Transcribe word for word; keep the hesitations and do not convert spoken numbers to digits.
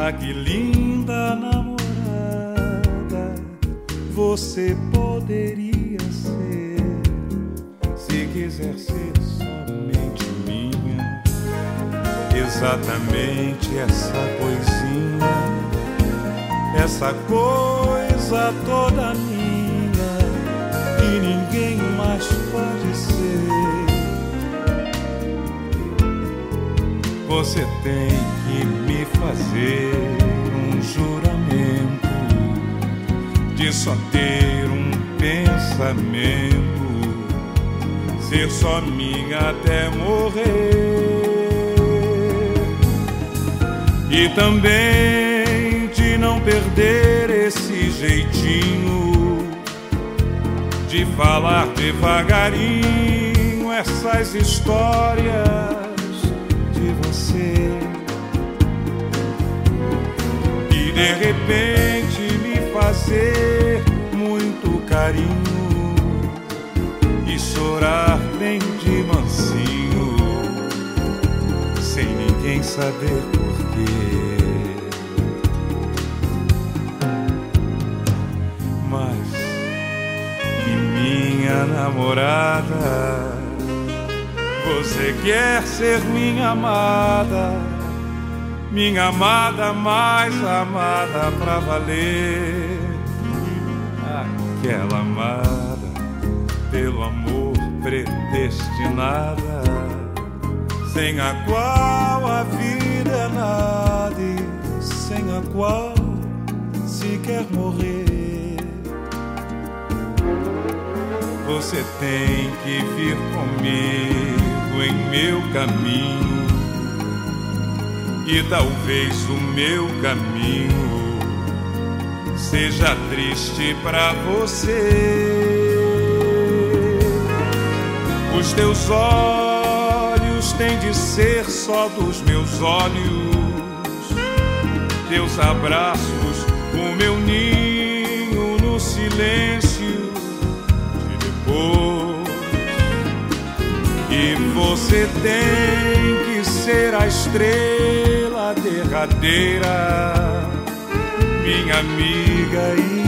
Ah, que linda namorada você poderia ser, se quiser ser somente minha. Exatamente essa coisinha, essa coisa toda minha, que ninguém mais pode ser. Você tem que me fazer um juramento de só ter um pensamento, ser só minha até morrer. E também de não perder esse jeitinho de falar devagarinho essas histórias de você. E de repente me fazer muito carinho e chorar bem de mansinho, sem ninguém saber porquê. Mas que minha namorada, você quer ser minha amada, minha amada mais amada pra valer. Aquela amada pelo amor predestinada, sem a qual a vida é nada e sem a qual se quer morrer. Você tem que vir comigo em meu caminho, e talvez o meu caminho seja triste pra você. Os teus olhos têm de ser só dos meus olhos, teus abraços, o meu ninho no silêncio de depois. E você tem que ser a estrela derradeira, minha amiga e